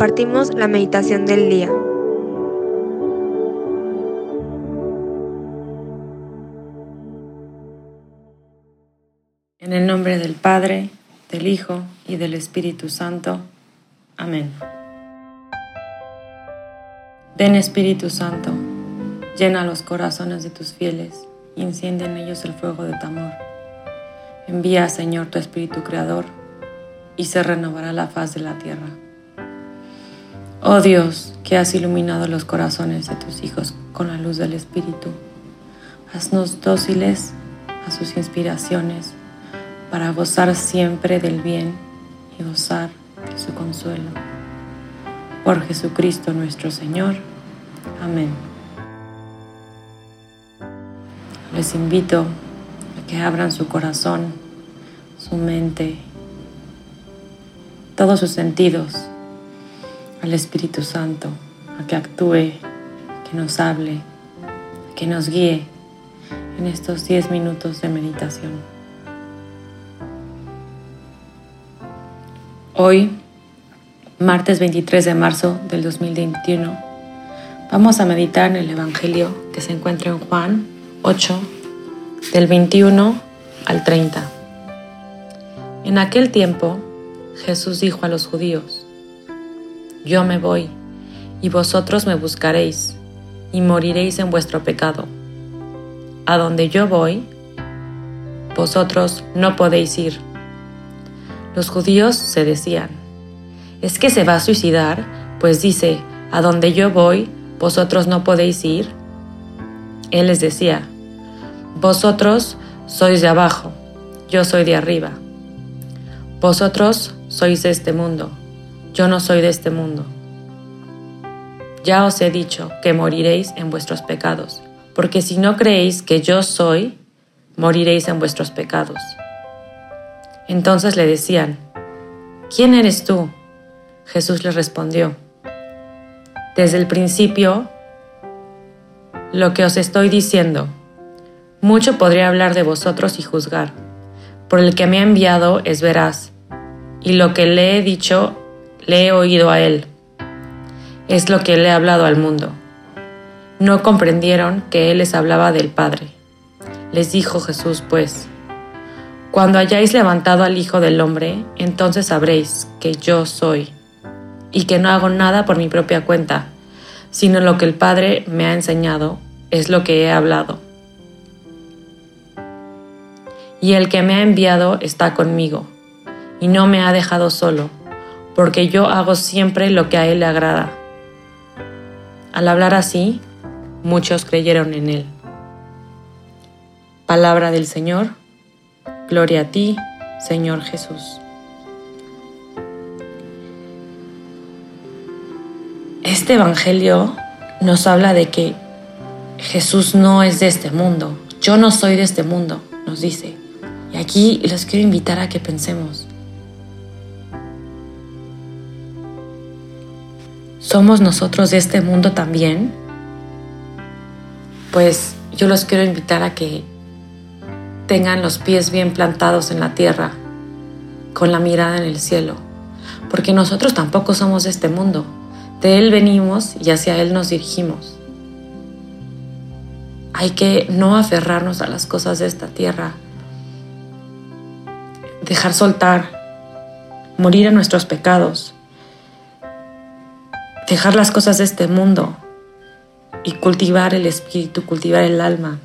compartimos la meditación del día. En el nombre del Padre, del Hijo y del Espíritu Santo. Amén. Ven, Espíritu Santo, llena los corazones de tus fieles y enciende en ellos el fuego de tu amor. Envía, Señor, tu Espíritu Creador y se renovará la faz de la tierra. Oh Dios, que has iluminado los corazones de tus hijos con la luz del Espíritu, haznos dóciles a sus inspiraciones para gozar siempre del bien y gozar de su consuelo. Por Jesucristo nuestro Señor. Amén. Les invito a que abran su corazón, su mente, todos sus sentidos al Espíritu Santo, a que actúe, que nos hable, que nos guíe en estos 10 minutos de meditación. Hoy, martes 23 de marzo del 2021, vamos a meditar en el Evangelio que se encuentra en Juan 8, del 21 al 30. En aquel tiempo, Jesús dijo a los judíos: Yo me voy, y vosotros me buscaréis, y moriréis en vuestro pecado. A donde yo voy, vosotros no podéis ir. Los judíos se decían: ¿Es que se va a suicidar? Pues dice: a donde yo voy, vosotros no podéis ir. Él les decía: Vosotros sois de abajo, yo soy de arriba. Vosotros sois de este mundo, yo no soy de este mundo. Ya os he dicho que moriréis en vuestros pecados, porque si no creéis que yo soy, moriréis en vuestros pecados. Entonces le decían: ¿Quién eres tú? Jesús les respondió: Desde el principio, lo que os estoy diciendo. Mucho podría hablar de vosotros y juzgar. Por el que me ha enviado es veraz, y lo que le he dicho, le he oído a él. Es lo que le he hablado al mundo. No comprendieron que él les hablaba del Padre. Les dijo Jesús, pues: Cuando hayáis levantado al Hijo del Hombre, entonces sabréis que yo soy, y que no hago nada por mi propia cuenta, sino lo que el Padre me ha enseñado, es lo que he hablado. Y el que me ha enviado está conmigo, y no me ha dejado solo, porque yo hago siempre lo que a él le agrada. Al hablar así, muchos creyeron en él. Palabra del Señor. Gloria a ti, Señor Jesús. Este Evangelio nos habla de que Jesús no es de este mundo. Yo no soy de este mundo, nos dice. Y aquí los quiero invitar a que pensemos. ¿Somos nosotros de este mundo también? Pues yo los quiero invitar a que tengan los pies bien plantados en la tierra, con la mirada en el cielo, porque nosotros tampoco somos de este mundo. De él venimos y hacia él nos dirigimos. Hay que no aferrarnos a las cosas de esta tierra, dejar soltar, morir a nuestros pecados, dejar las cosas de este mundo y cultivar el espíritu, cultivar el alma.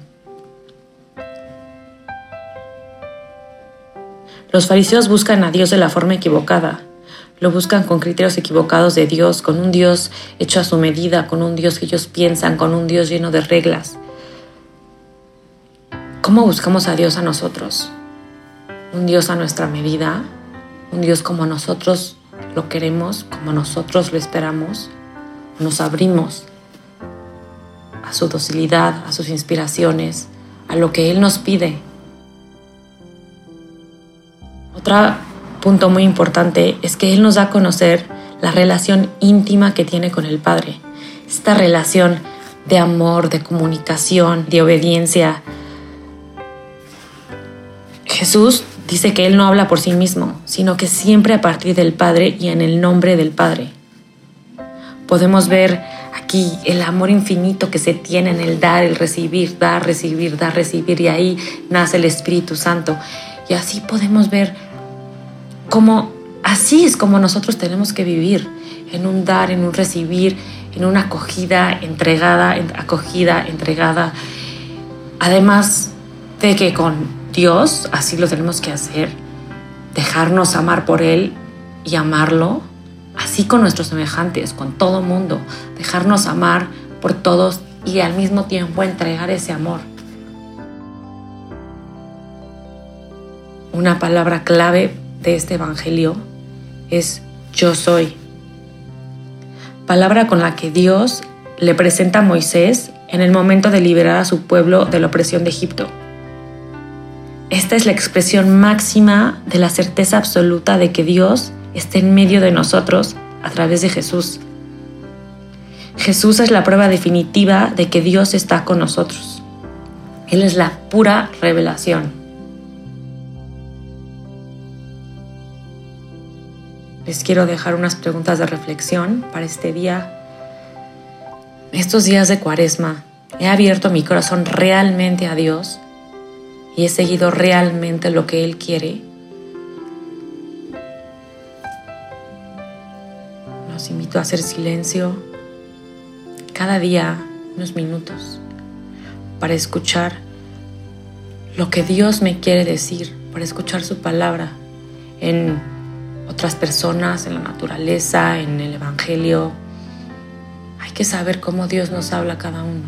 Los fariseos buscan a Dios de la forma equivocada. Lo buscan con criterios equivocados de Dios, con un Dios hecho a su medida, con un Dios que ellos piensan, con un Dios lleno de reglas. ¿Cómo buscamos a Dios a nosotros? ¿Un Dios a nuestra medida? ¿Un Dios como nosotros lo queremos, como nosotros lo esperamos? ¿Nos abrimos a su docilidad, a sus inspiraciones, a lo que Él nos pide? Otro punto muy importante es que Él nos da a conocer la relación íntima que tiene con el Padre. Esta relación de amor, de comunicación, de obediencia. Jesús dice que Él no habla por sí mismo, sino que siempre a partir del Padre y en el nombre del Padre. Podemos ver aquí el amor infinito que se tiene en el dar, el recibir, dar, recibir, dar, recibir, y ahí nace el Espíritu Santo. Y así podemos ver cómo así es como nosotros tenemos que vivir, en un dar, en un recibir, en una acogida, entregada, acogida, entregada. Además de que con Dios así lo tenemos que hacer, dejarnos amar por Él y amarlo, así con nuestros semejantes, con todo mundo, dejarnos amar por todos y al mismo tiempo entregar ese amor. Una palabra clave de este evangelio es yo soy. Palabra con la que Dios le presenta a Moisés en el momento de liberar a su pueblo de la opresión de Egipto. Esta es la expresión máxima de la certeza absoluta de que Dios está en medio de nosotros a través de Jesús. Jesús es la prueba definitiva de que Dios está con nosotros. Él es la pura revelación. Les quiero dejar unas preguntas de reflexión para este día. Estos días de Cuaresma, ¿he abierto mi corazón realmente a Dios y he seguido realmente lo que Él quiere? Los invito a hacer silencio cada día unos minutos para escuchar lo que Dios me quiere decir, para escuchar su palabra en otras personas, en la naturaleza, en el evangelio. Hay que saber cómo Dios nos habla a cada uno.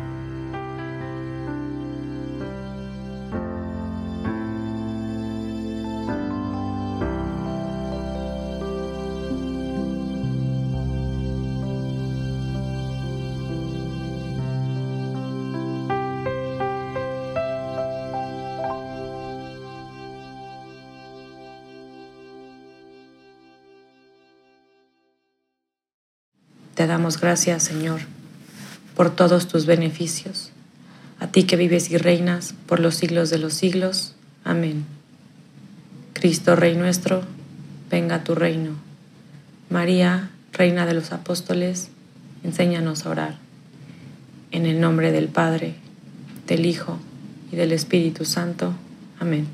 Te damos gracias, Señor, por todos tus beneficios. A ti que vives y reinas por los siglos de los siglos. Amén. Cristo, Rey nuestro, venga a tu reino. María, Reina de los Apóstoles, enséñanos a orar. En el nombre del Padre, del Hijo y del Espíritu Santo. Amén.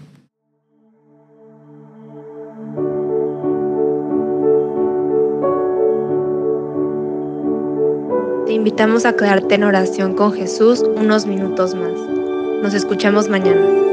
Te invitamos a quedarte en oración con Jesús unos minutos más. Nos escuchamos mañana.